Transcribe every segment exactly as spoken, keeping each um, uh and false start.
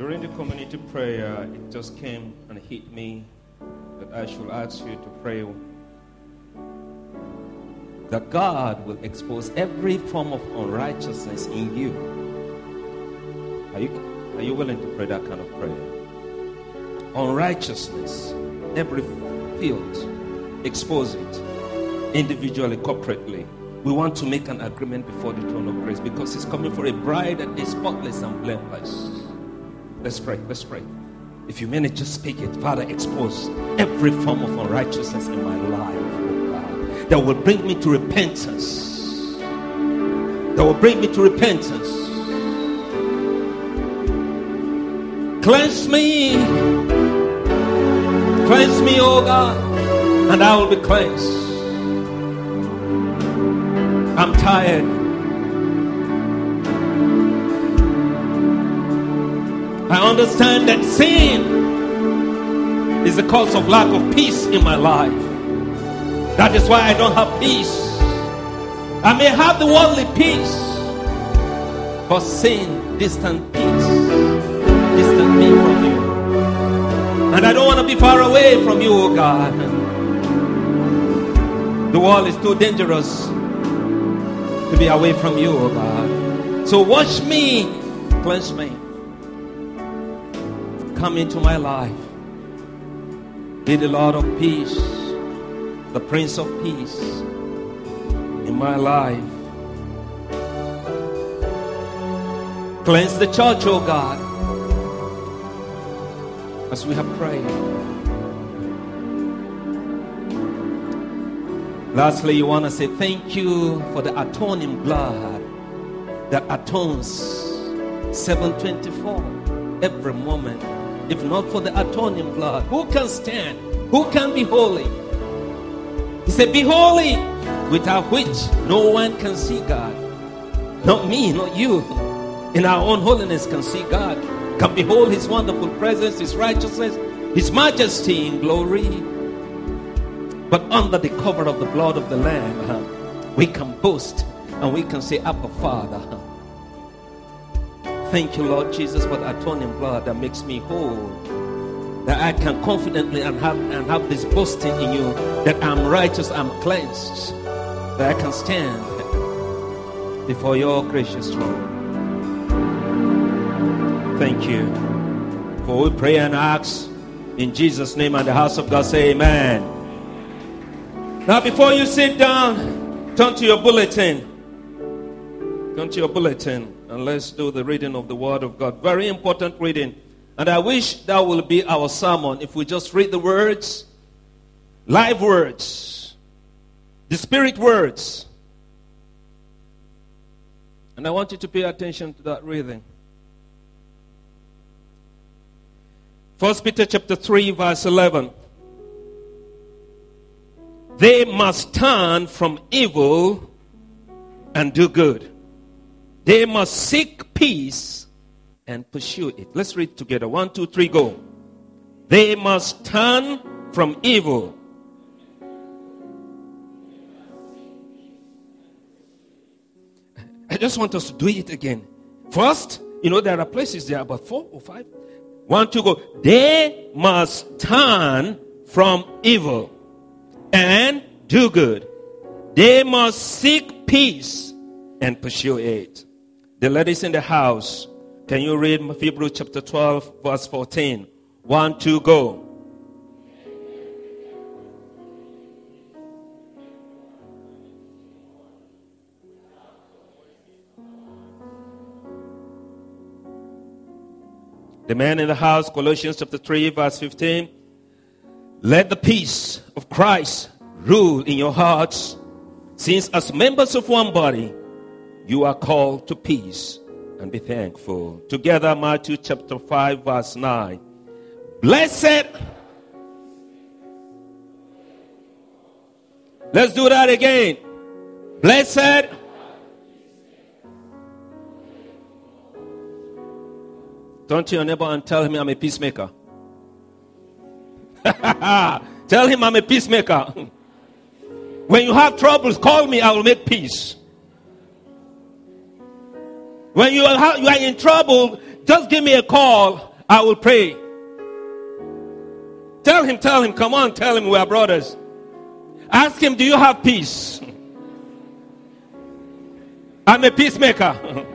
During the community prayer, it just came and hit me that I should ask you to pray that God will expose every form of unrighteousness in you. Are you, are you willing to pray that kind of prayer? Unrighteousness, every field, expose it individually, corporately. We want to make an agreement before the throne of grace because He's coming for a bride that is spotless and blameless. Let's pray, let's pray. If you mean it, just speak it. Father, expose every form of unrighteousness in my life, oh God, that will bring me to repentance. That will bring me to repentance. Cleanse me. Cleanse me, oh God, and I will be cleansed. I'm tired. I understand that sin is the cause of lack of peace in my life. That is why I don't have peace. I may have the worldly peace, but sin, distant peace, distant me from you. And I don't want to be far away from you, oh God. The world is too dangerous to be away from you, oh God. So wash me, cleanse me. Come into my life. Be the Lord of peace, the Prince of Peace in my life. Cleanse the church, oh God, as we have prayed. Lastly, you want to say thank you for the atoning blood that atones seven twenty-four every moment. If not for the atoning blood, who can stand? Who can be holy? He said, be holy, without which no one can see God. Not me, not you. In our own holiness can see God, can behold His wonderful presence, His righteousness, His majesty in glory. But under the cover of the blood of the Lamb, uh, we can boast and we can say, Abba, Father. Thank you, Lord Jesus, for the atoning blood that makes me whole. That I can confidently and have, and have this boasting in you that I'm righteous, I'm cleansed. That I can stand before your gracious throne. Thank you. For we pray and ask in Jesus' name, and the house of God say amen. Now before you sit down, turn to your bulletin. Turn to your bulletin and let's do the reading of the Word of God. Very important reading. And I wish that will be our sermon if we just read the words, live words, the Spirit words. And I want you to pay attention to that reading. First Peter chapter three verse eleven. They must turn from evil and do good. They must seek peace and pursue it. Let's read together. One, two, three, go. They must turn from evil. I just want us to do it again. First, you know, there are places there, about four or five. One, two, go. They must turn from evil and do good. They must seek peace and pursue it. The ladies in the house, can you read Hebrews chapter twelve, verse fourteen? One, two, go. The man in the house, Colossians chapter three, verse fifteen. Let the peace of Christ rule in your hearts, since as members of one body, you are called to peace and be thankful. Together, Matthew chapter five, verse nine. Blessed. Let's do that again. Blessed. Turn to your neighbor and tell him I'm a peacemaker. Tell him I'm a peacemaker. When you have troubles, call me, I will make peace. When you are, you are in trouble, just give me a call I will pray. Tell him, tell him, come on, tell him we are brothers. Ask him, do you have peace? I'm a peacemaker.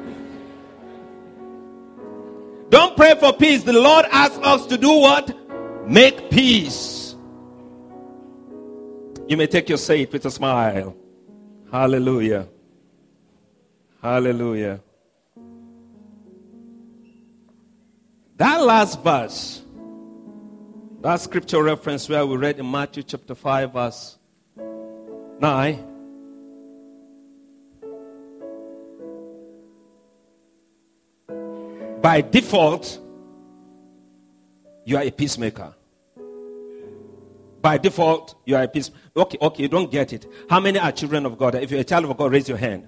Don't pray for peace. The Lord asks us to do what? Make peace. You may take your seat with a smile. Hallelujah. Hallelujah. That last verse, that scripture reference where we read in Matthew chapter five verse nine. By default, you are a peacemaker. By default, you are a peacemaker. Okay, okay, you don't get it. How many are children of God? If you're a child of God, raise your hand.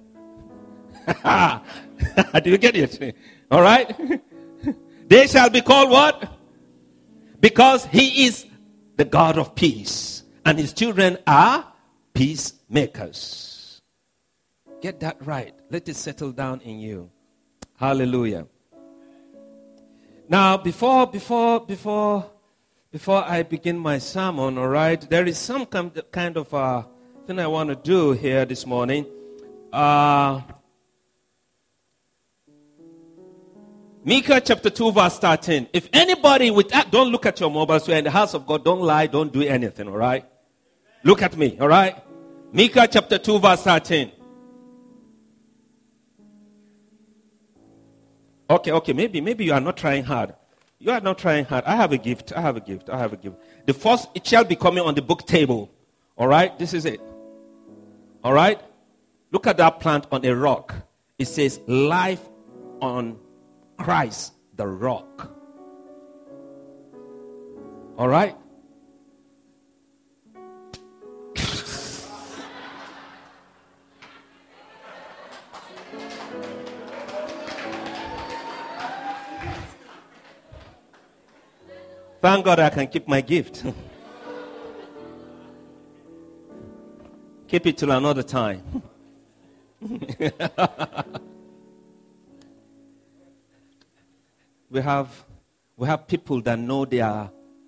Do you get it? All right? They shall be called what? Because he is the God of peace. And his children are peacemakers. Get that right. Let it settle down in you. Hallelujah. Now, before, before, before, before I begin my sermon, all right, there is some kind of uh, thing I want to do here this morning. Uh, Micah chapter two verse thirteen. If anybody with that, don't look at your mobile, so you're in the house of God, don't lie, don't do anything, all right? Look at me, all right? Micah chapter two verse thirteen. Okay, okay, maybe, maybe you are not trying hard. You are not trying hard. I have a gift. I have a gift. I have a gift. The first, it shall be coming on the book table. All right? This is it. All right? Look at that plant on a rock. It says, life on Christ, the rock. All right? Thank God I can keep my gift. Keep it till another time. we have we have people that know their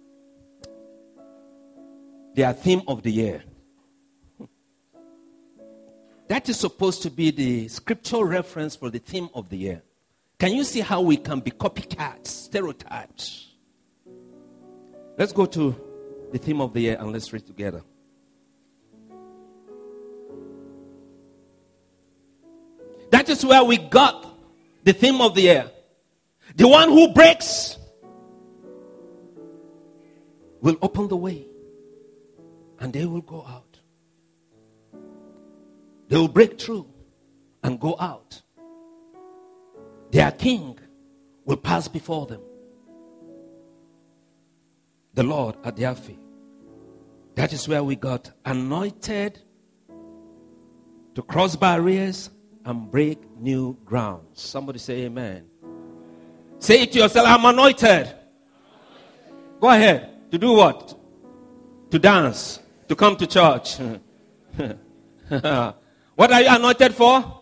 their theme of the year. That is supposed to be the scriptural reference for the theme of the year. Can you see how we can be copycats, stereotypes? Let's go to the theme of the year and let's read together. That is where we got the theme of the year. The one who breaks will open the way and they will go out. They will break through and go out. Their king will pass before them. The Lord at their feet. That is where we got anointed to cross barriers and break new grounds. Somebody say amen. Say it to yourself, I'm anointed. Go ahead. To do what? To dance. To come to church. What are you anointed for?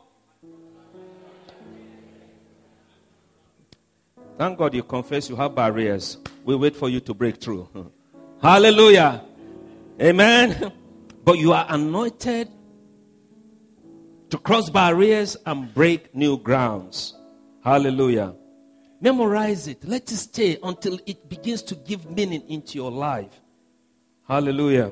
Thank God you confess you have barriers. We wait for you to break through. Hallelujah. Amen. But you are anointed to cross barriers and break new grounds. Hallelujah. Memorize it. Let it stay until it begins to give meaning into your life. Hallelujah.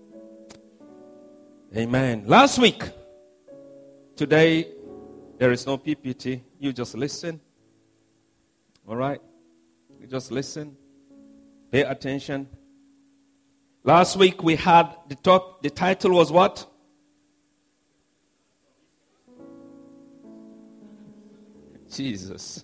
Amen. Last week, today, there is no P P T. You just listen. All right? You just listen. Pay attention. Last week we had the top, the title was what? Jesus.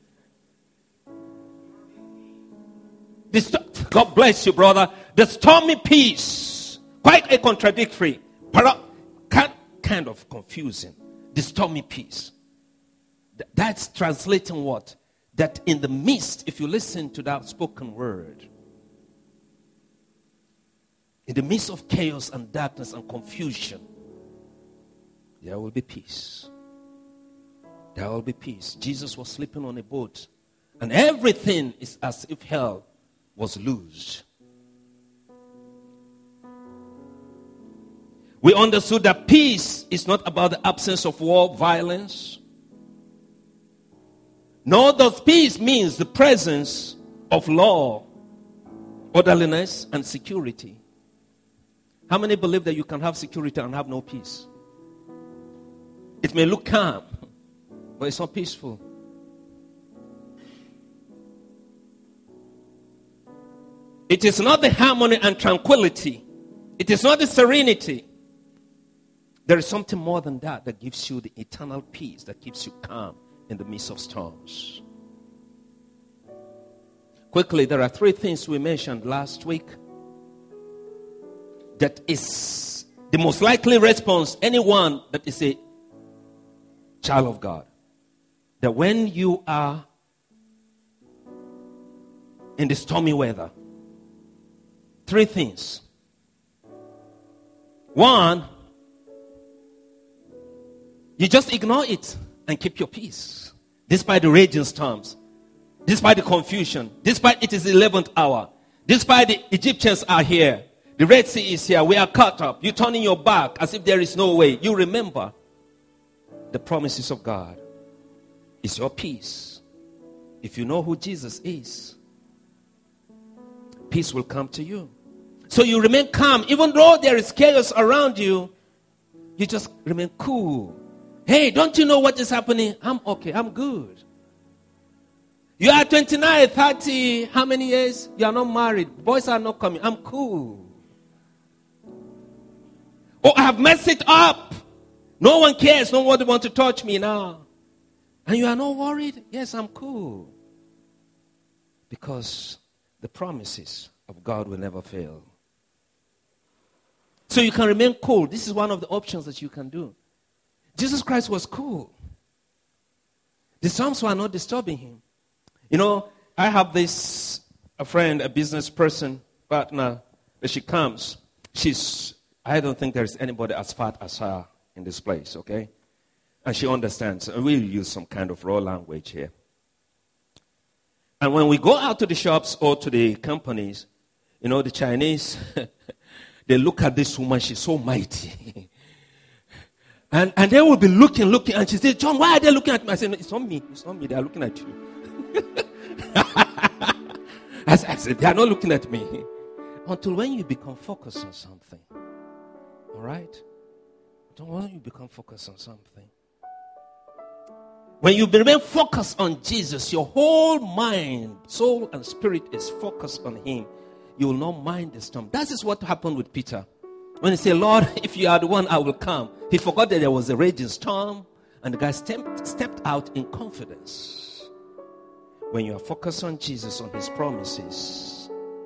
The st- God bless you, brother. The stormy peace. Quite a contradictory. Para- kind of confusing. The stormy peace. Th- that's translating what? That in the midst, if you listen to that spoken word, in the midst of chaos and darkness and confusion, there will be peace. There will be peace. Jesus was sleeping on a boat, And everything is as if hell was loosed. We understood that peace is not about the absence of war, violence. Nor does peace means the presence of law, orderliness, and security. How many believe that you can have security and have no peace? It may look calm, but it's not peaceful. It is not the harmony and tranquility. It is not the serenity. There is something more than that that gives you the eternal peace, that keeps you calm in the midst of storms. Quickly, there are three things we mentioned last week that is the most likely response, anyone that is a child of God. That when you are in the stormy weather, three things. One, you just ignore it and keep your peace. Despite the raging storms, despite the confusion, despite it is the eleventh hour, despite the Egyptians are here, the Red Sea is here, we are caught up, you turning your back as if there is no way. You remember the promises of God is your peace. If you know who Jesus is, peace will come to you. So you remain calm. Even though there is chaos around you, you just remain cool. Hey, don't you know what is happening? I'm okay. I'm good. You are twenty-nine, thirty, how many years? You are not married. Boys are not coming. I'm cool. Oh, I have messed it up. No one cares. No one wants to touch me now. And you are not worried? Yes, I'm cool. Because the promises of God will never fail. So you can remain cool. This is one of the options that you can do. Jesus Christ was cool. The storms were not disturbing him. You know, I have this, a friend, a business person, partner, that she comes. She's, I don't think there's anybody as fat as her in this place, okay? And she understands. And we'll use some kind of raw language here. And when we go out to the shops or to the companies, you know, the Chinese, they look at this woman, she's so mighty. and and they will be looking, looking, and she says, John, why are they looking at me? I said, no, it's not me, it's not me, they are looking at you. I said, they are not looking at me. Until when you become focused on something. All right? Don't want you become focused on something. When you remain focused on Jesus, your whole mind, soul, and spirit is focused on him. You will not mind the storm. That is what happened with Peter. When he said, Lord, if you are the one, I will come. He forgot that there was a raging storm, and the guy stepped, stepped out in confidence. When you are focused on Jesus, on his promises,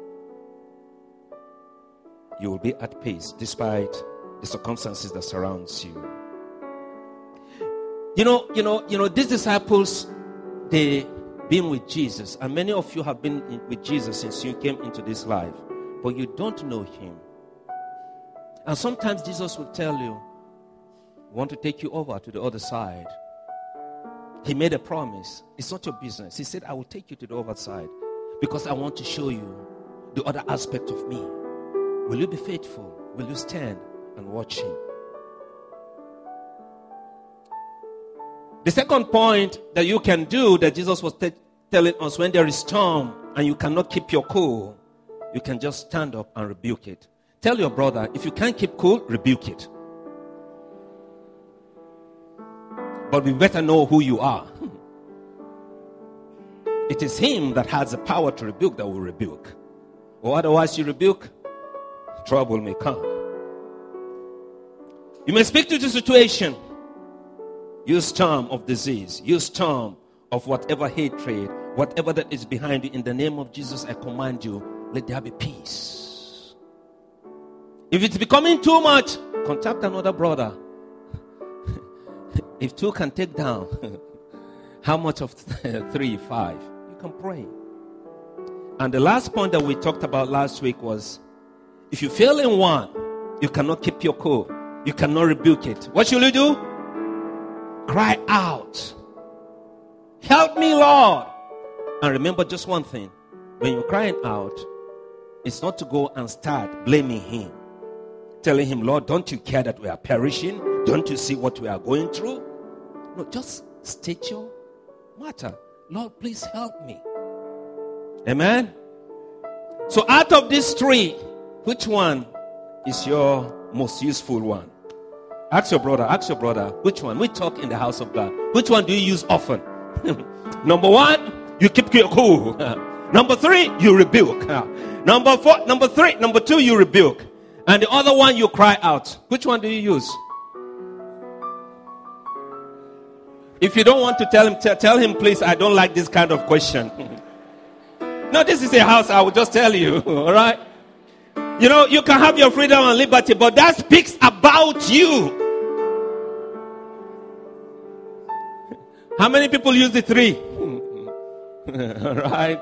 you will be at peace despite the circumstances that surrounds you. You know, you know, you know, these disciples, they been with Jesus, and many of you have been in, with Jesus since you came into this life, but you don't know him. And sometimes Jesus will tell you, I want to take you over to the other side. He made a promise. It's not your business. He said, I will take you to the other side because I want to show you the other aspect of me. Will you be faithful? Will you stand and watch him? The second point that you can do that Jesus was t- telling us, when there is storm and you cannot keep your cool, you can just stand up and rebuke it. Tell your brother, if you can't keep cool, rebuke it. But we better know who you are. It is him that has the power to rebuke that will rebuke. Or otherwise you rebuke, trouble may come. You may speak to the situation. You storm of disease, you storm of whatever hatred, whatever that is behind you. In the name of Jesus, I command you, let there be peace. If it's becoming too much, contact another brother. If two can take down, how much of three, five? You can pray. And the last point that we talked about last week was, if you fail in one, you cannot keep your cool. You cannot rebuke it. What should you do? Cry out. Help me, Lord. And remember just one thing. When you're crying out, it's not to go and start blaming him. Telling him, Lord, don't you care that we are perishing? Don't you see what we are going through? No, just state your matter. Lord, please help me. Amen? So out of these three, which one is your most useful one? Ask your brother, ask your brother, which one? We talk in the house of God. Which one do you use often? Number one, you keep your cool. Number three, you rebuke. Number four, number three, number two, you rebuke. And the other one, you cry out. Which one do you use? If you don't want to tell him, t- tell him, please, I don't like this kind of question. No, this is a house, I will just tell you. All right? You know, you can have your freedom and liberty, but that speaks about you. How many people use the three? All right?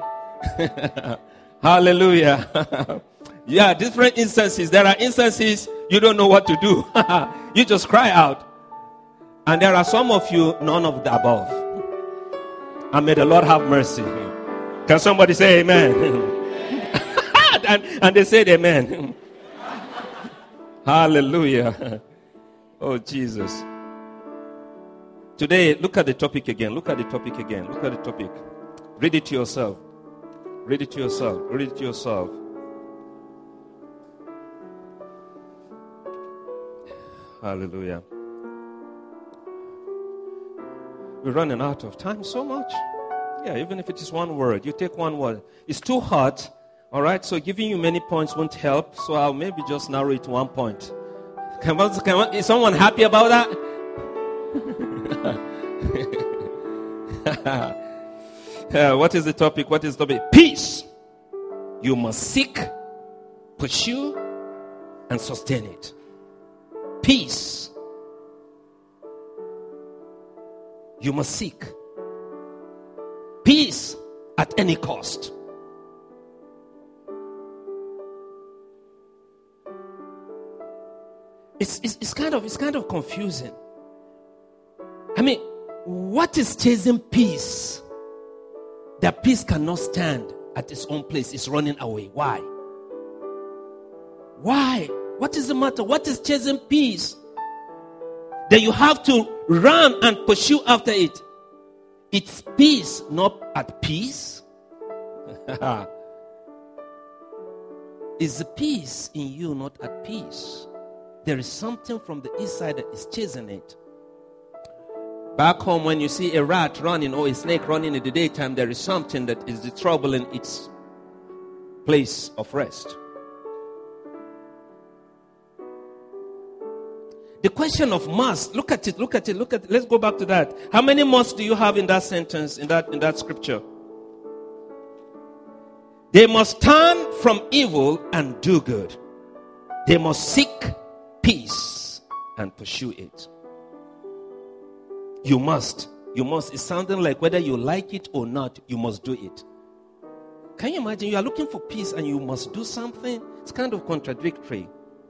Hallelujah. Yeah, different instances. There are instances you don't know what to do. You just cry out. And there are some of you, none of the above. And may the Lord have mercy. Can somebody say amen? and, and they said amen. Hallelujah. Oh, Jesus. Today, look at the topic again. Look at the topic again. Look at the topic. Read it to yourself. Read it to yourself. Read it to yourself. Hallelujah. We're running out of time so much. Yeah, even if it is one word, you take one word. It's too hot, all right? So giving you many points won't help. So I'll maybe just narrow it to one point. Can, can, is someone happy about that? uh, what is the topic? What is the topic? Peace. You must seek, pursue, and sustain it. Peace. You must seek peace at any cost. It's, it's, it's kind of it's kind of confusing. I mean, what is chasing peace? That peace cannot stand at its own place. It's running away. Why? Why? What is the matter? What is chasing peace? That you have to run and pursue after it. It's peace, not at peace. Is the peace in you not at peace? There is something from the inside that is chasing it. Back home, when you see a rat running or a snake running in the daytime, there is something that is troubling its place of rest. The question of must, look at it, look at it, look at it. Let's go back to that. How many must do you have in that sentence, in that in that scripture? They must turn from evil and do good. They must seek peace and pursue it. You must. You must. It's sounding like whether you like it or not, you must do it. Can you imagine? You are looking for peace and you must do something. It's kind of contradictory.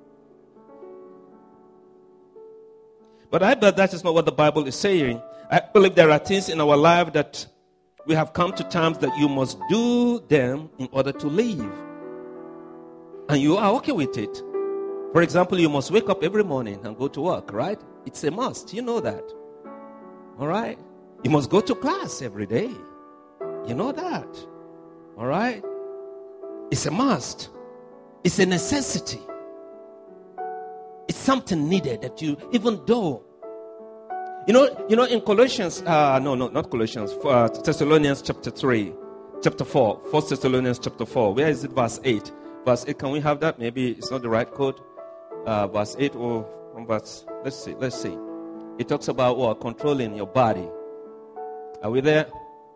But I bet that is not what the Bible is saying. I believe there are things in our life that we have come to terms that you must do them in order to live. And you are okay with it. For example, you must wake up every morning and go to work, right? It's a must. You know that. All right? You must go to class every day. You know that. All right? It's a must. It's a necessity. It's something needed that you, even though, you know, you know, in Colossians, uh, no, no, not Colossians, uh, Thessalonians chapter three, chapter four, First Thessalonians chapter four. Where is it? Verse eight. Verse eight. Can we have that? Maybe it's not the right code. Uh, verse eight or verse. Let's see. Let's see. It talks about what? Controlling your body. Are we there?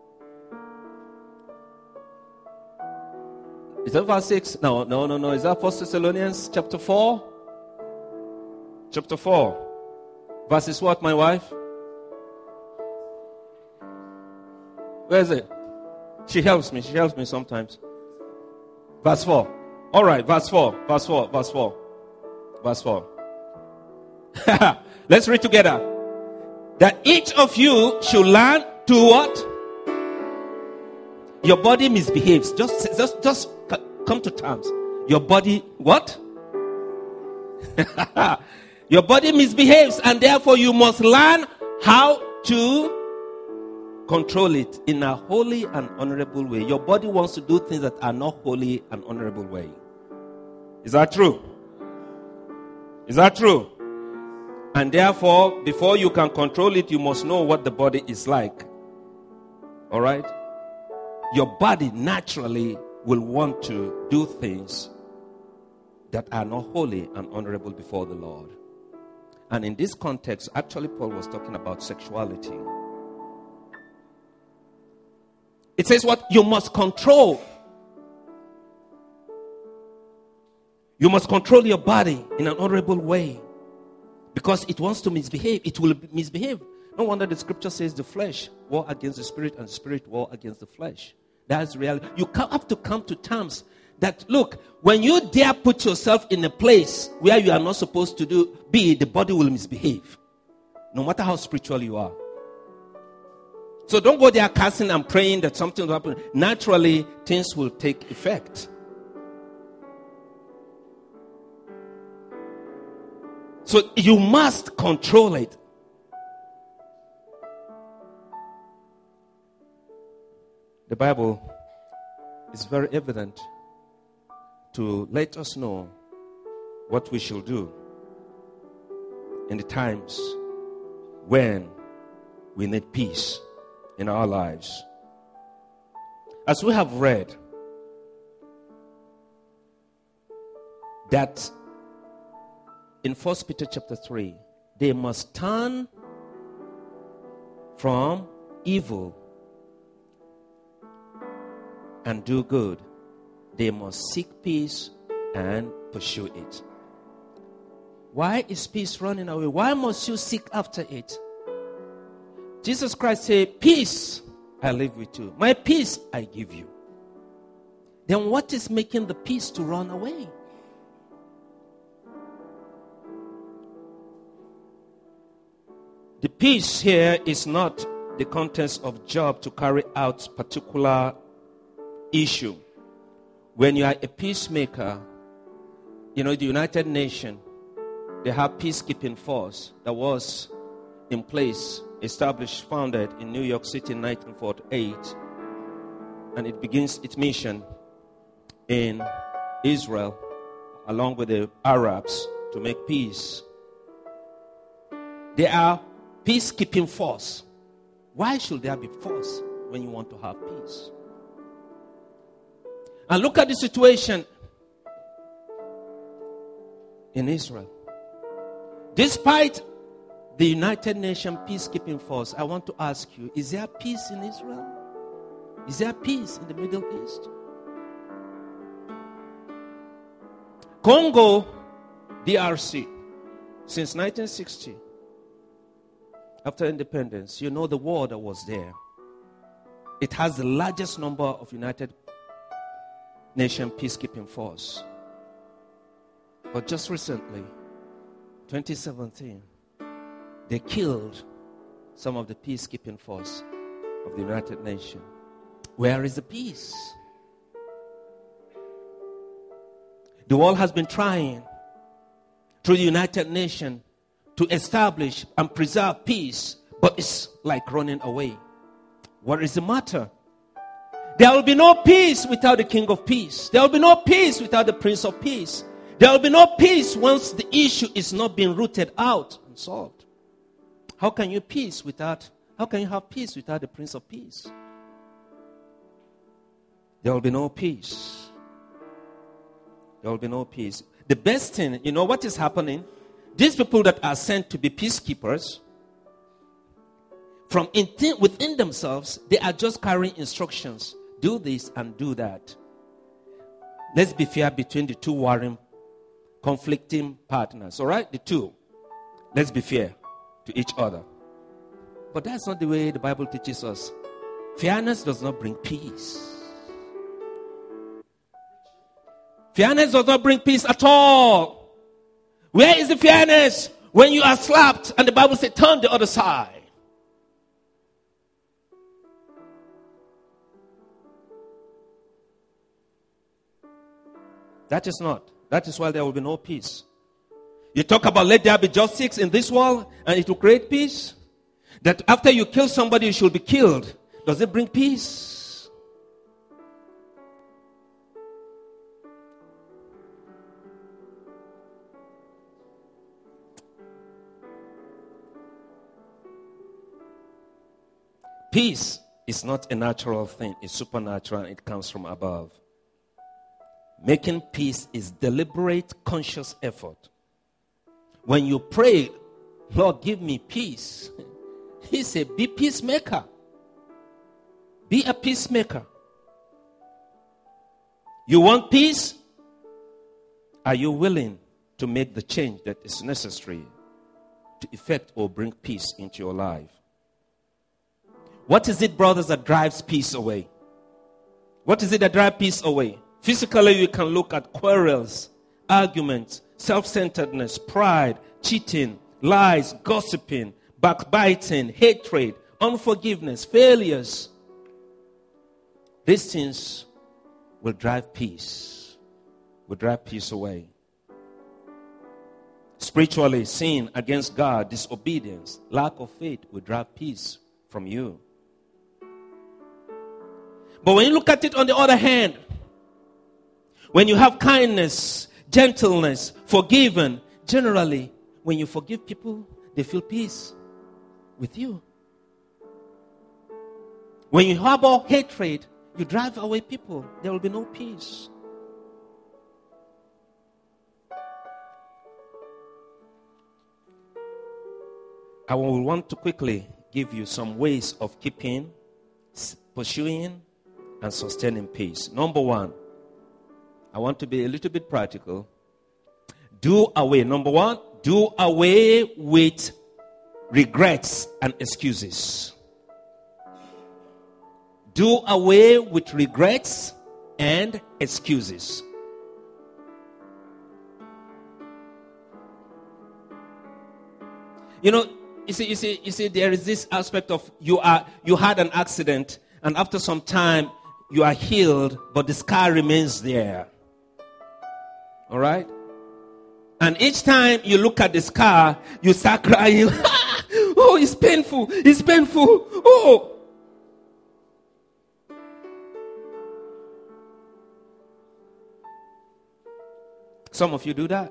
Is that verse six? No, no, no, no. Is that First Thessalonians chapter four? Chapter four. Verses what, my wife? Where is it? She helps me. She helps me sometimes. Verse four. All right, verse four. Verse four. Verse four. Verse four. Let's read together. That each of you should learn to what? Your body misbehaves. Just, just, just come to terms. Your body, what? Your body misbehaves, and therefore you must learn how to control it in a holy and honorable way. Your body wants to do things that are not holy and honorable way. Is that true? Is that true? And therefore, before you can control it, you must know what the body is like. All right? Your body naturally will want to do things that are not holy and honorable before the Lord. And in this context, actually, Paul was talking about sexuality. It says what? You must control. You must control your body in an honorable way. Because it wants to misbehave. It will misbehave. No wonder the scripture says the flesh war against the spirit and the spirit war against the flesh. That's reality. You have to come to terms that, look, when you dare put yourself in a place where you are not supposed to do be, the body will misbehave. No matter how spiritual you are. So don't go there casting and praying that something will happen. Naturally, things will take effect. So you must control it. The Bible is very evident to let us know what we should do in the times when we need peace in our lives. As we have read that in First Peter chapter three, they must turn from evil and do good. They must seek peace and pursue it. Why is peace running away? Why must you seek after it? Jesus Christ said, peace I live with you. My peace I give you. Then what is making the peace to run away? The peace here is not the contents of job to carry out particular issue. When you are a peacemaker, you know, the United Nations, they have peacekeeping force that was in place, established, founded in New York City in nineteen forty-eight. And it begins its mission in Israel, along with the Arabs, to make peace. They are peacekeeping force. Why should there be force when you want to have peace? And look at the situation in Israel. Despite the United Nations peacekeeping force, I want to ask you, is there peace in Israel? Is there peace in the Middle East? Congo, D R C, since nineteen sixty, after independence, you know the war that was there. It has the largest number of United Nation peacekeeping force. But just recently, twenty seventeen, they killed some of the peacekeeping force of the United Nations. Where is the peace? The world has been trying through the United Nations to establish and preserve peace, but it's like running away. What is the matter? There will be no peace without the King of Peace. There will be no peace without the Prince of Peace. There will be no peace once the issue is not being rooted out and solved. How can you peace without, how can you have peace without the Prince of Peace? There will be no peace. There will be no peace. The best thing, you know what is happening? These people that are sent to be peacekeepers, from within themselves, they are just carrying instructions. Do this and do that. Let's be fair between the two warring, conflicting partners. All right? The two. Let's be fair to each other. But that's not the way the Bible teaches us. Fairness does not bring peace. Fairness does not bring peace at all. Where is the fairness? When you are slapped and the Bible says, turn the other side. That is not. That is why there will be no peace. You talk about let there be justice in this world and it will create peace. That after you kill somebody, you should be killed. Does it bring peace? Peace is not a natural thing. It's supernatural. It comes from above. Making peace is deliberate, conscious effort. When you pray, Lord, give me peace. He said, be peacemaker. Be a peacemaker. You want peace? Are you willing to make the change that is necessary to effect or bring peace into your life? What is it, brothers, that drives peace away? What is it that drives peace away? Physically, you can look at quarrels, arguments, self-centeredness, pride, cheating, lies, gossiping, backbiting, hatred, unforgiveness, failures. These things will drive peace, will drive peace away. Spiritually, sin against God, disobedience, lack of faith will drive peace from you. But when you look at it on the other hand, when you have kindness, gentleness, forgiven, generally, when you forgive people, they feel peace with you. When you harbor hatred, you drive away people. There will be no peace. I will want to quickly give you some ways of keeping, pursuing, and sustaining peace. Number one, I want to be a little bit practical. Do away, number one, do away with regrets and excuses. Do away with regrets and excuses. You know, you see, you see, you see, there is this aspect of you are you had an accident, and after some time you are healed, but the scar remains there. All right? And each time you look at the scar, you start crying. Oh, it's painful. It's painful. Oh. Some of you do that.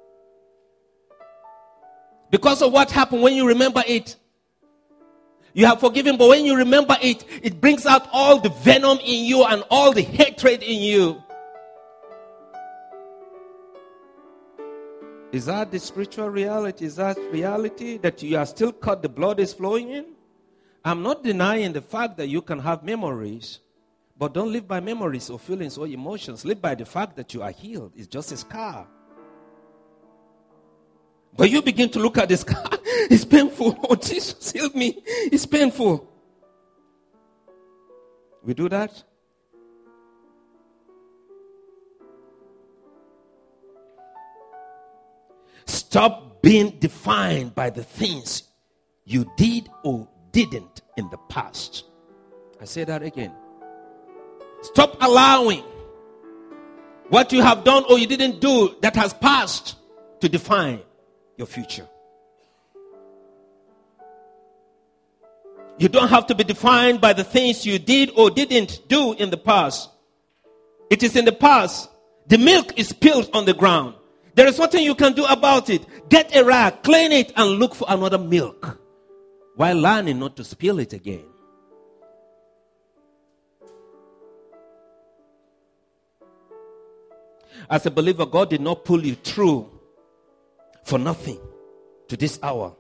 Because of what happened when you remember it. You have forgiven, but when you remember it, it brings out all the venom in you and all the hatred in you. Is that the spiritual reality? Is that reality that you are still cut, the blood is flowing in? I'm not denying the fact that you can have memories, but don't live by memories or feelings or emotions. Live by the fact that you are healed. It's just a scar. But you begin to look at the scar. It's painful. Oh, Jesus, healed me. It's painful. We do that? Stop being defined by the things you did or didn't in the past. I say that again. Stop allowing what you have done or you didn't do that has passed to define your future. You don't have to be defined by the things you did or didn't do in the past. It is in the past. The milk is spilled on the ground. There is nothing you can do about it. Get a rag, clean it, and look for another milk while learning not to spill it again. As a believer, God did not pull you through for nothing to this hour.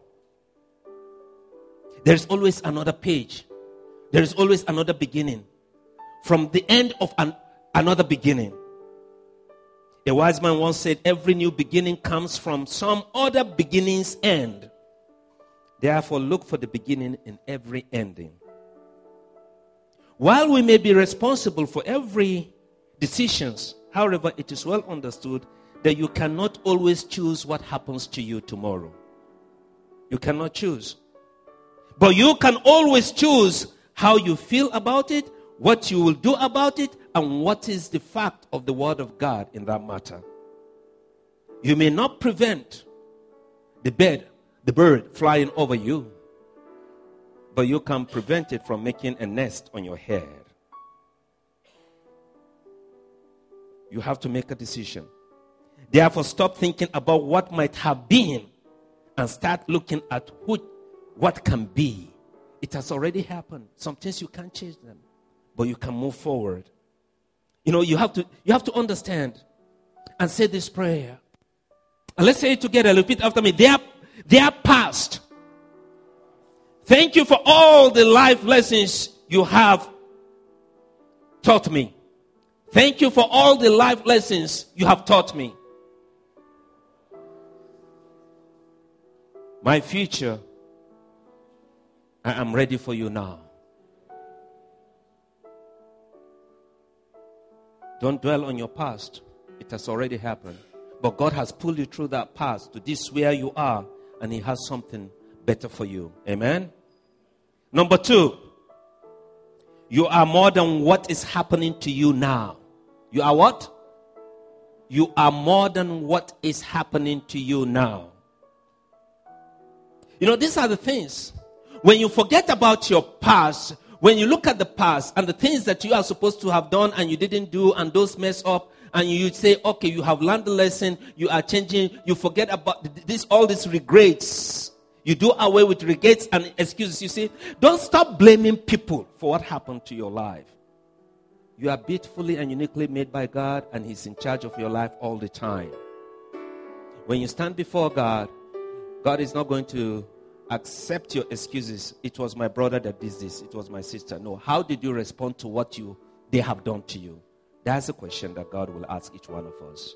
There is always another page. There is always another beginning. From the end of an, another beginning. A wise man once said, every new beginning comes from some other beginning's end. Therefore, look for the beginning in every ending. While we may be responsible for every decisions, however, it is well understood that you cannot always choose what happens to you tomorrow. You cannot choose. But you can always choose how you feel about it, what you will do about it, and what is the fact of the word of God in that matter. You may not prevent the bird, the bird flying over you, but you can prevent it from making a nest on your head. You have to make a decision. Therefore, stop thinking about what might have been and start looking at who, what can be. It has already happened. Some things you can't change them, but you can move forward. You know, you have to you have to understand and say this prayer. And let's say it together. Repeat after me. They are, they are past. Thank you for all the life lessons you have taught me. Thank you for all the life lessons you have taught me. My future, I am ready for you now. Don't dwell on your past. It has already happened. But God has pulled you through that past to this where you are, and He has something better for you. Amen? Number two, you are more than what is happening to you now. You are what? You are more than what is happening to you now. You know, these are the things. When you forget about your past, when you look at the past and the things that you are supposed to have done and you didn't do, and those mess up, and you say, okay, you have learned the lesson, you are changing, you forget about this, all these regrets. You do away with regrets and excuses. You see, don't stop blaming people for what happened to your life. You are beautifully and uniquely made by God, and He's in charge of your life all the time. When you stand before God, God is not going to accept your excuses. It was my brother that did this. It was my sister. No. How did you respond to what you they have done to you? That's a question that God will ask each one of us.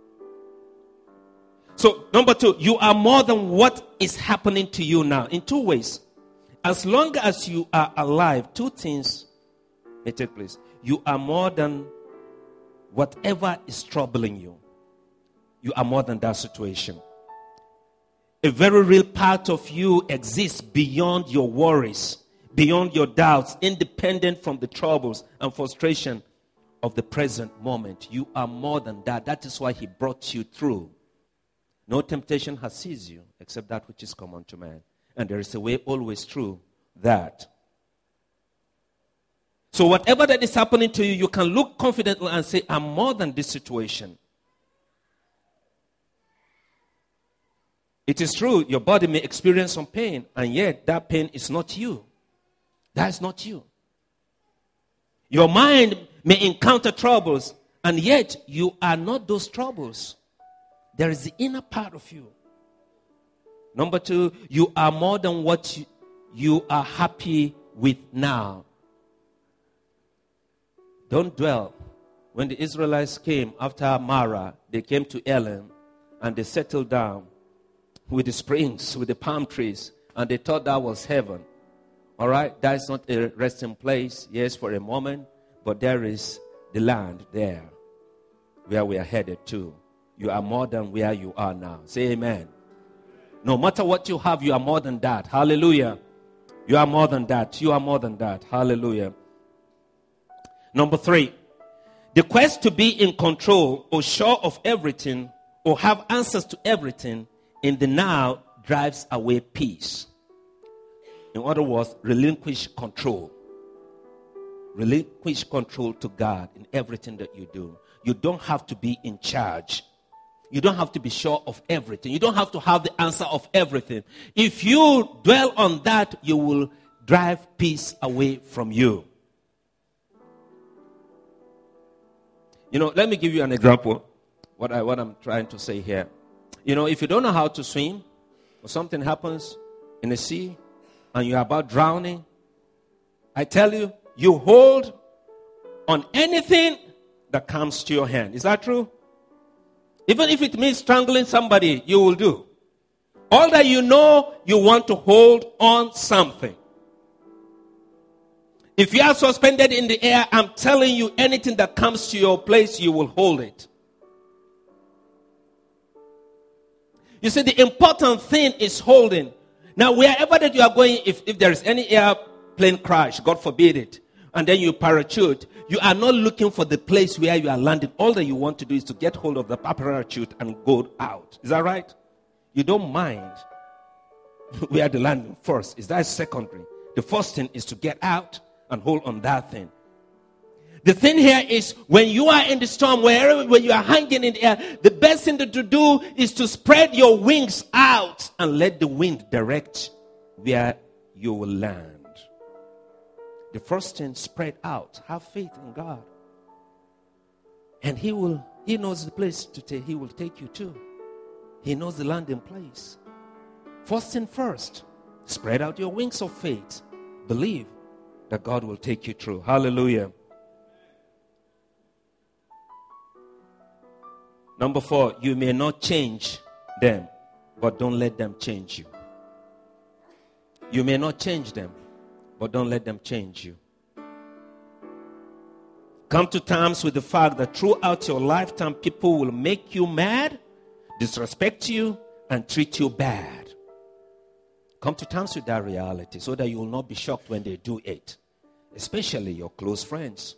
So, number two, you are more than what is happening to you now. In two ways. As long as you are alive, two things may take place. You are more than whatever is troubling you. You are more than that situation. A very real part of you exists beyond your worries, beyond your doubts, independent from the troubles and frustration of the present moment. You are more than that. That is why He brought you through. No temptation has seized you except that which is common to man. And there is a way always through that. So whatever that is happening to you, you can look confidently and say, I'm more than this situation. It is true, your body may experience some pain, and yet that pain is not you. That is not you. Your mind may encounter troubles, and yet you are not those troubles. There is the inner part of you. Number two, you are more than what you, you are happy with now. Don't dwell. When the Israelites came after Mara, they came to Elim, and they settled down with the springs, with the palm trees, and they thought that was heaven. All right? That is not a resting place, yes, for a moment, but there is the land there where we are headed to. You are more than where you are now. Say amen. No matter what you have, you are more than that. Hallelujah. You are more than that. You are more than that. Hallelujah. Number three, the quest to be in control or sure of everything or have answers to everything in the now drives away peace. In other words, relinquish control. Relinquish control to God in everything that you do. You don't have to be in charge. You don't have to be sure of everything. You don't have to have the answer of everything. If you dwell on that, you will drive peace away from you. You know, let me give you an example. What, I, what I'm trying to say here. You know, if you don't know how to swim, or something happens in the sea, and you're about drowning, I tell you, you hold on anything that comes to your hand. Is that true? Even if it means strangling somebody, you will do. All that you know, you want to hold on something. If you are suspended in the air, I'm telling you, anything that comes to your place, you will hold it. You see, the important thing is holding. Now, wherever that you are going, if, if there is any airplane crash, God forbid it, and then you parachute, you are not looking for the place where you are landing. All that you want to do is to get hold of the parachute and go out. Is that right? You don't mind where the landing first. Is that secondary? The first thing is to get out and hold on that thing. The thing here is when you are in the storm, wherever when you are hanging in the air, the best thing to do is to spread your wings out and let the wind direct where you will land. The first thing, spread out. Have faith in God. And He will, He knows the place to take, He will take you to. He knows the landing place. First thing first, spread out your wings of faith. Believe that God will take you through. Hallelujah. Number four, you may not change them, but don't let them change you. You may not change them, but don't let them change you. Come to terms with the fact that throughout your lifetime, people will make you mad, disrespect you, and treat you bad. Come to terms with that reality so that you will not be shocked when they do it, especially your close friends.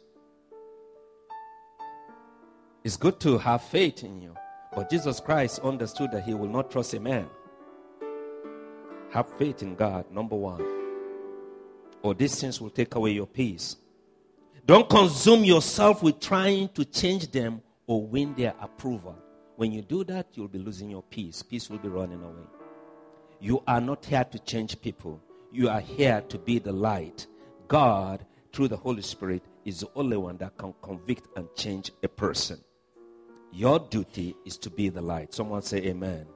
It's good to have faith in you, but Jesus Christ understood that He will not trust a man. Have faith in God, number one, or these things will take away your peace. Don't consume yourself with trying to change them or win their approval. When you do that, you'll be losing your peace. Peace will be running away. You are not here to change people. You are here to be the light. God, through the Holy Spirit, is the only one that can convict and change a person. Your duty is to be the light. Someone say amen.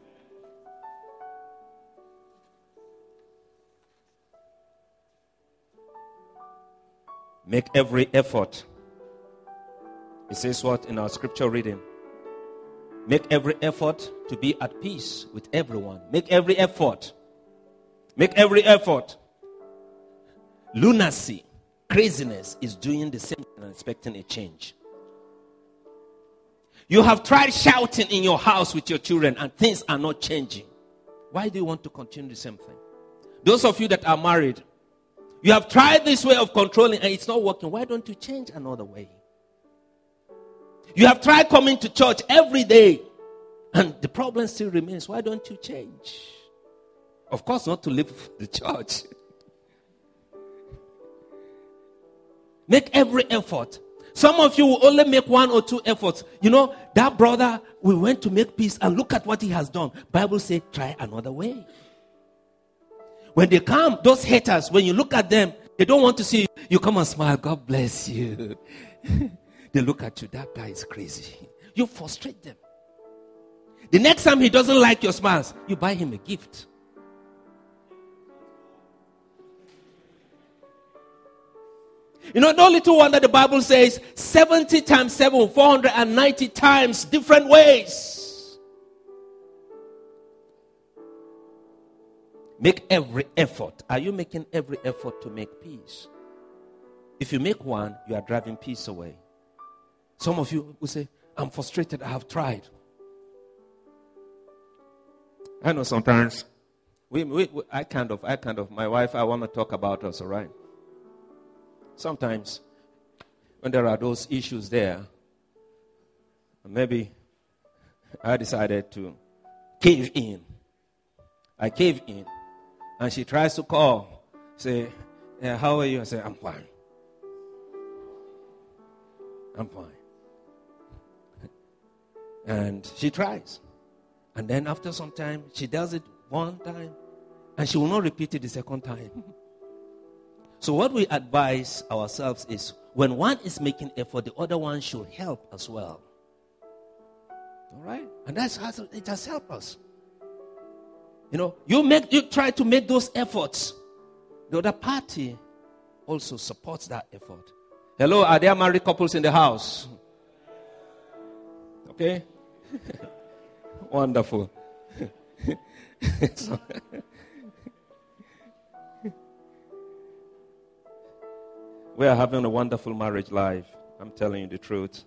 Make every effort. It says what in our scripture reading? Make every effort to be at peace with everyone. Make every effort. Make every effort. Lunacy, craziness is doing the same thing and expecting a change. You have tried shouting in your house with your children and things are not changing. Why do you want to continue the same thing? Those of you that are married, you have tried this way of controlling and it's not working. Why don't you change another way? You have tried coming to church every day and the problem still remains. Why don't you change? Of course, not to leave the church. Make every effort. Some of you will only make one or two efforts. You know, that brother, we went to make peace and look at what he has done. Bible says, try another way. When they come, those haters, when you look at them, they don't want to see you. You come and smile, God bless you. They look at you, that guy is crazy. You frustrate them. The next time he doesn't like your smiles, you buy him a gift. You know, no little wonder the Bible says seventy times seven, four hundred ninety times different ways. Make every effort. Are you making every effort to make peace? If you make one, you are driving peace away. Some of you will say, I'm frustrated, I have tried. I know sometimes, we, we, we, I kind of, I kind of, my wife, I want to talk about us, all right? Sometimes, when there are those issues there, maybe I decided to cave in. I cave in. And she tries to call, say, yeah, how are you? I say, I'm fine. I'm fine. And she tries. And then after some time, she does it one time, and she will not repeat it the second time. So what we advise ourselves is, when one is making effort, the other one should help as well. All right? And that's how it has helped us. You know, you make you try to make those efforts. The other party also supports that effort. Hello, are there married couples in the house? Okay? Wonderful. So, we are having a wonderful marriage life. I'm telling you the truth.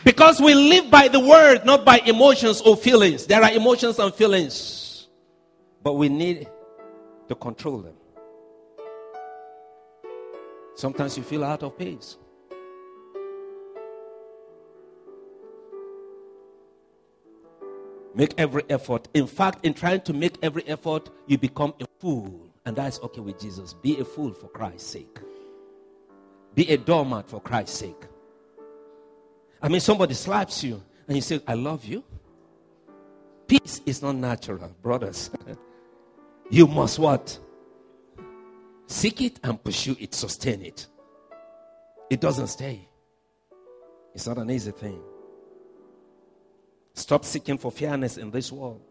Because we live by the word, not by emotions or feelings. There are emotions and feelings, but we need to control them. Sometimes you feel out of pace. Make every effort. In fact, in trying to make every effort, you become a fool. And that's okay with Jesus. Be a fool for Christ's sake. Be a doormat for Christ's sake. I mean, somebody slaps you and you say, I love you. Peace is not natural, brothers. You must what? Seek it and pursue it, sustain it. It doesn't stay. It's not an easy thing. Stop seeking for fairness in this world.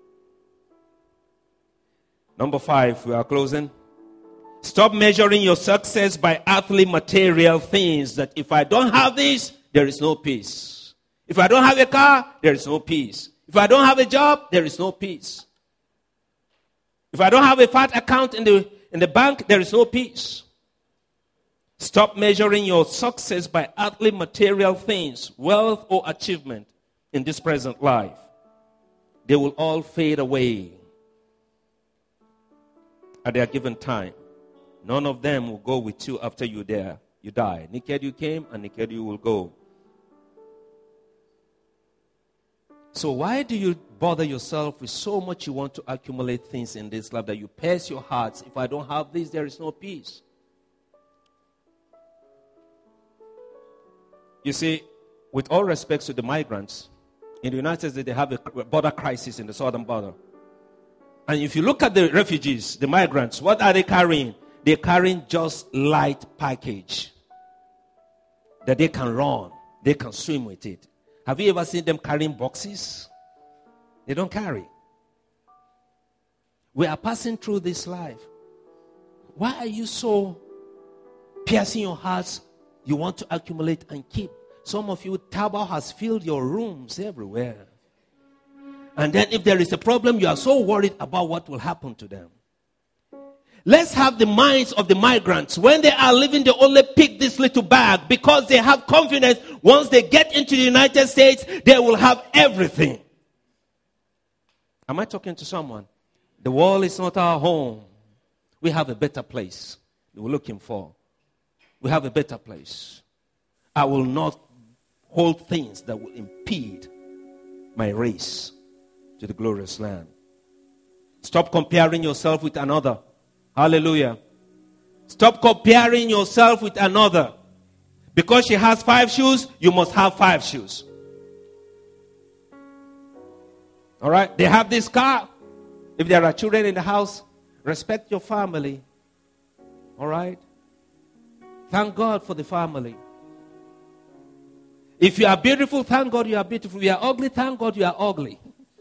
Number five, we are closing. Stop measuring your success by earthly material things. That if I don't have this, there is no peace. If I don't have a car, there is no peace. If I don't have a job, there is no peace. If I don't have a fat account in the, in the bank, there is no peace. Stop measuring your success by earthly material things, wealth or achievement in this present life. They will all fade away at their given time. None of them will go with you after you there. You die. Naked you came, and naked you will go. So why do you bother yourself with so much you want to accumulate things in this life that you pierce your hearts? If I don't have this, there is no peace. You see, with all respect to the migrants, in the United States, they have a border crisis in the southern border. And if you look at the refugees, the migrants, what are they carrying? They're carrying just light package that they can run. They can swim with it. Have you ever seen them carrying boxes? They don't carry. We are passing through this life. Why are you so piercing your hearts? You want to accumulate and keep. Some of you, Tabo has filled your rooms everywhere. And then if there is a problem, you are so worried about what will happen to them. Let's have the minds of the migrants. When they are leaving, they only pick this little bag because they have confidence once they get into the United States, they will have everything. Am I talking to someone? The world is not our home. We have a better place we're looking for. We have a better place. I will not hold things that will impede my race to the glorious land. Stop comparing yourself with another. Hallelujah. Stop comparing yourself with another. Because she has five shoes, you must have five shoes. All right? They have this car. If there are children in the house, respect your family. All right? Thank God for the family. If you are beautiful, thank God you are beautiful. If you are ugly, thank God you are ugly.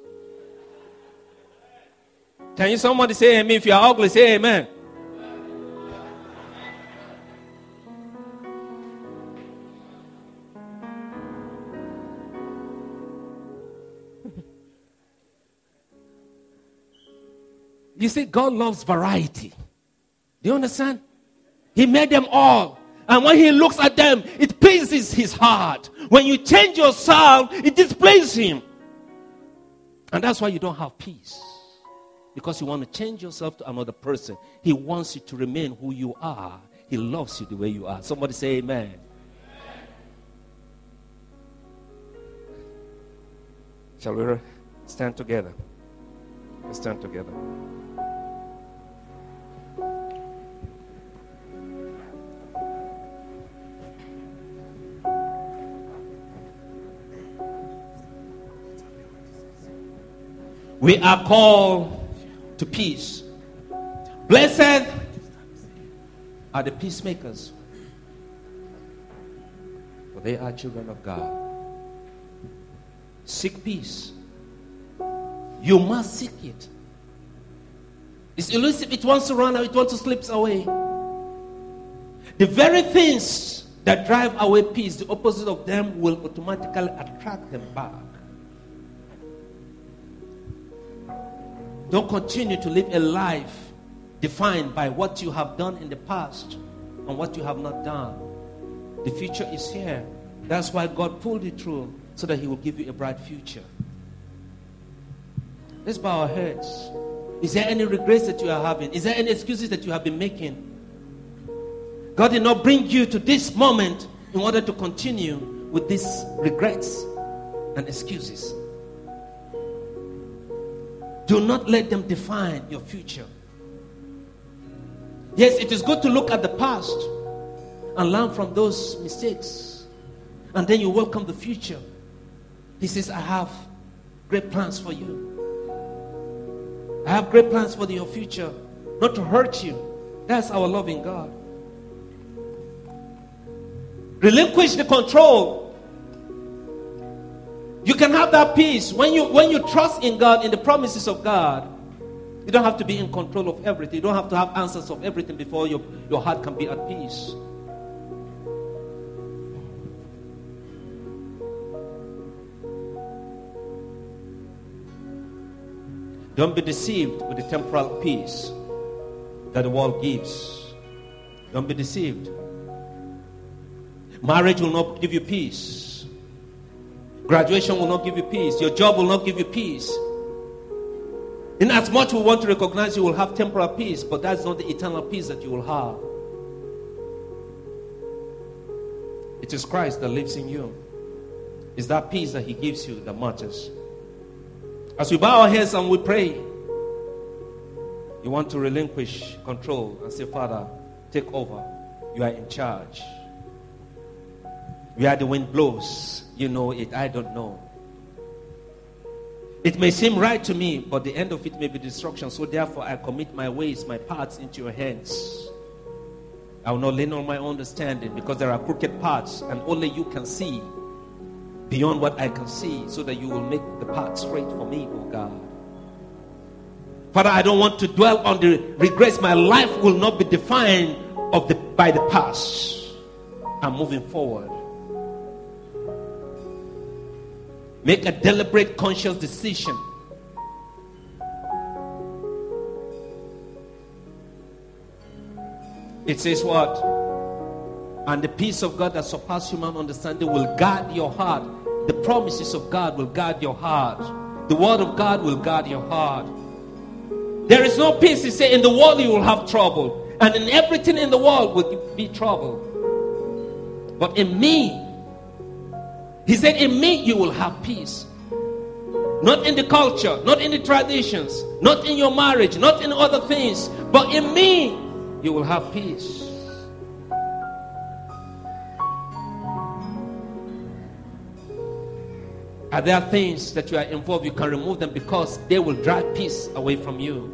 Can you somebody say amen? If you are ugly, say amen. You see, God loves variety. Do you understand? He made them all. And when he looks at them, it pleases his heart. When you change yourself, it displeases him. And that's why you don't have peace. Because you want to change yourself to another person. He wants you to remain who you are. He loves you the way you are. Somebody say amen. Amen. Shall we stand together? Let's stand together. We are called to peace. Blessed are the peacemakers, for they are children of God. Seek peace. You must seek it. It's elusive. It wants to run away. It wants to slip away. The very things that drive away peace, the opposite of them will automatically attract them back. Don't continue to live a life defined by what you have done in the past and what you have not done. The future is here. That's why God pulled you through, so that he will give you a bright future. Let's bow our heads. Is there any regrets that you are having? Is there any excuses that you have been making? God did not bring you to this moment in order to continue with these regrets and excuses. Do not let them define your future. Yes, it is good to look at the past and learn from those mistakes. And then you welcome the future. He says, I have great plans for you. I have great plans for your future, not to hurt you. That's our loving God. Relinquish the control. You can have that peace when you when you trust in God, in the promises of God. You don't have to be in control of everything. You don't have to have answers of everything before your, your heart can be at peace. Don't be deceived with the temporal peace that the world gives. Don't be deceived. Marriage will not give you peace. Graduation will not give you peace. Your job will not give you peace. In as much we want to recognize you will have temporal peace, but that's not the eternal peace that you will have. It is Christ that lives in you. It's that peace that he gives you that matters. As we bow our heads and we pray, you want to relinquish control and say, Father, take over. You are in charge. Where the wind blows, you know it, I don't know. It may seem right to me, but the end of it may be destruction. So therefore, I commit my ways, my paths into your hands. I will not lean on my understanding, because there are crooked paths and only you can see beyond what I can see, so that you will make the path straight for me, oh God. Father, I don't want to dwell on the regrets. My life will not be defined of the, by the past. I'm moving forward. Make a deliberate, conscious decision. It says what? And the peace of God that surpasses human understanding will guard your heart. The promises of God will guard your heart. The word of God will guard your heart. There is no peace. He said, in the world you will have trouble. And in everything in the world will be trouble. But in me, he said, in me you will have peace. Not in the culture, not in the traditions, not in your marriage, not in other things. But in me, you will have peace. Are there things that you are involved, you can remove them because they will drive peace away from you.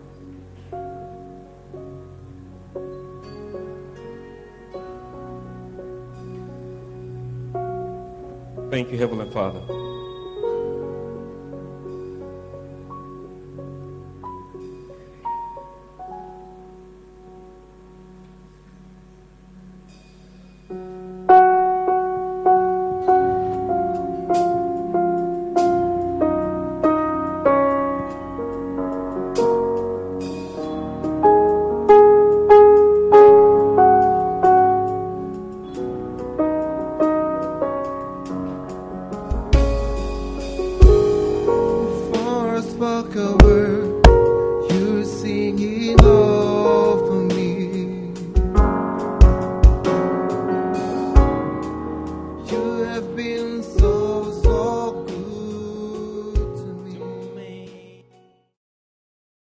Thank you, Heavenly Father. Spoke a word.